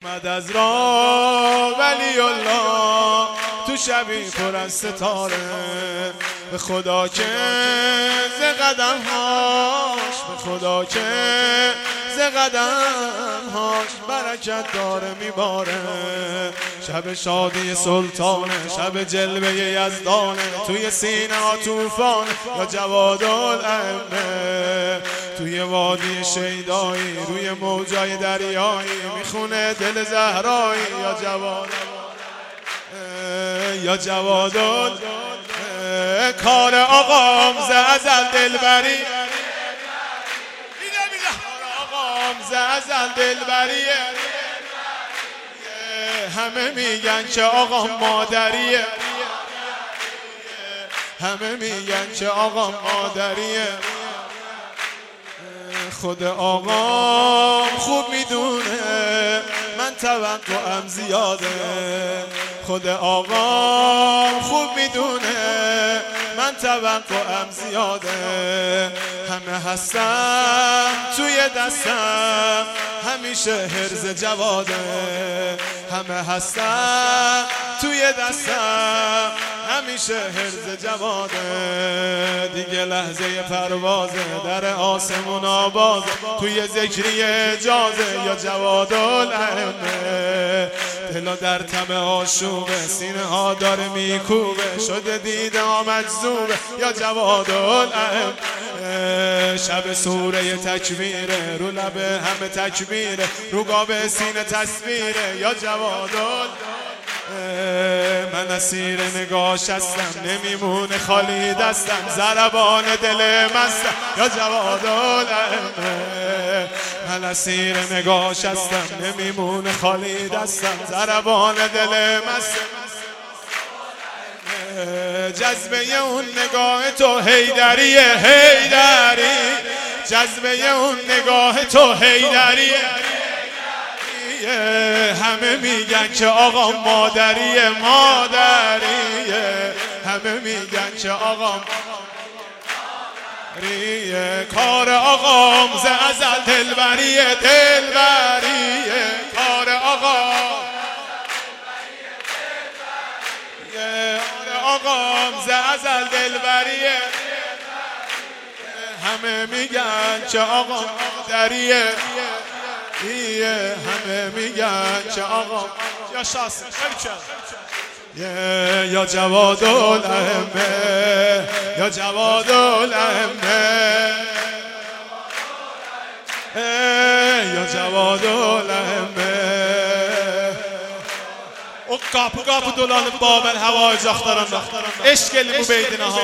آمد از راه ولی الله تو شبی پر از ستاره، به خدا که ز قدمهاش، به خدا که ز قدمهاش برکت داره میباره. شب شادی سلطانه، شب جلوه یزدانه، توی سینه ها توفانه یا جواد الائمه. توی وادی شیدایی روی موجای دریایی میخونه دل زهرایی یا جواد، یا جواد کار آقام ز ازل دلبری، آقام ز ازل دلبریه. همه میگن که آقام مادریه، همه میگن که آقام مادریه. خود آقام خوب میدونه من توقعم زیاده، خود آقام خوب میدونه من توقعم زیاده. همه هستم توی دستم همیشه حرز جواده، همه هستم توی دستم همیشه حرز جواده. دیگه لحظه پروازه در آسمون آبازه، توی ذکری اجازه یا جواد الائمه. دلا در تب آشوبه سینه ها داره میکوبه، شده دیده ها مجذوبه یا جواد الائمه. شب سوره تکبیره، رو لب همه تکبیره، رو گاب سینه تصویره یا جواد الائمه. من اسیر نگاش هستم نمیمونه خالی دستم، ضربان دل مستم یا جواد الائمه. من اسیر نگاش هستم نمیمونه خالی دستم، ضربان دل مستم. جذبه اون نگاه تو حیدریه، حیدری جذبه اون نگاه تو حیدریه. همه میگن که آقا مادریه، مادریه. همه میگن که آقا مادریه. کار آقام ز ازل دلبریه، دلبریه. کار آقام ز ازل دلبریه. همه میگن که آقا مادریه، همه میگن که آقا یا شاس یا جواد الائمه، یا جواد الائمه، یا جواد الائمه. O kapı dolanıp Babel hava ocaklarında eşkeli bu beydine ha.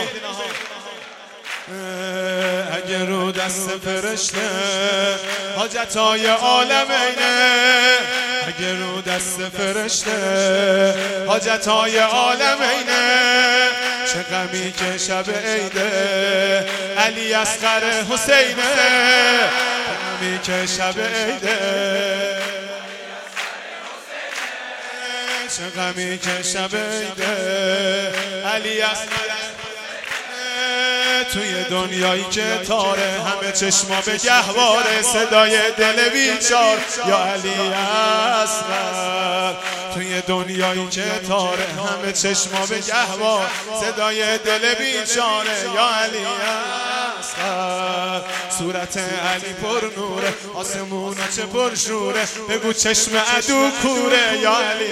اگه رو دست فرشته حاجتای عالم اینه، اگه رو دست فرشته حاجتای عالم اینه. چه غمی که شب عیده علی اصغر حسینه، غمی که شب عیده چه غمی که شب عیده علی اصغر. توی دنیایی که تاره همه چشما به گهواره، صدای دل بیچار یا علی اصغر. توی دنیایی که تاره همه چشما به گهوار، صدای دل بیچاره یا علی اصغر. صورت علی پر نوره، آسمونا چه پر شوره، بگو چشم عدو کوره یا علی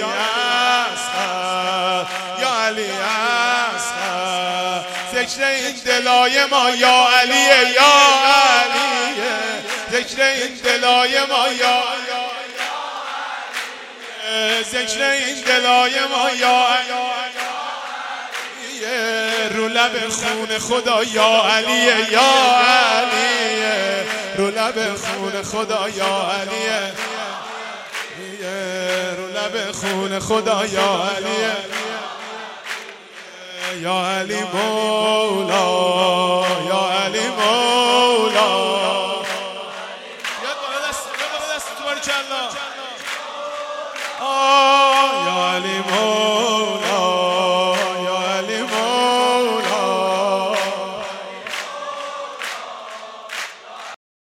اصغر، یا علی اصغر. ذکر این دلای ما یا علیه، یا علیه. ذکر این دلای ما یا ذکر این دلای ما یا علیه. رو لب خون خدا یا علیه، یا علیه. رو لب خون خدا یا علیه، رو لب خون خدا یا علیه. یا علی مولا، یا علی مولا. یاد بالا دست تو باری کلا. یا علی مولا.